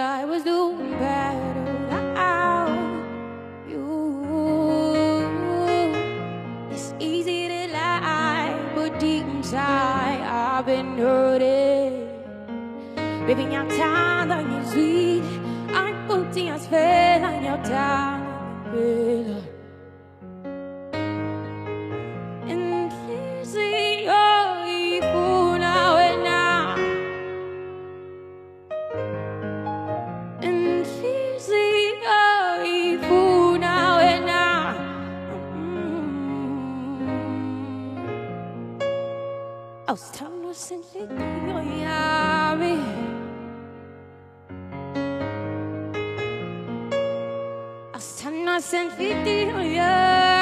I was doing better without you. It's easy to lie, but deep inside I've been hurting. Baby, your time on your sweet, I'm putting your spell on your time. And please say you're evil now and now. And please say you're evil now and now. I was telling you since you me. I was telling you since you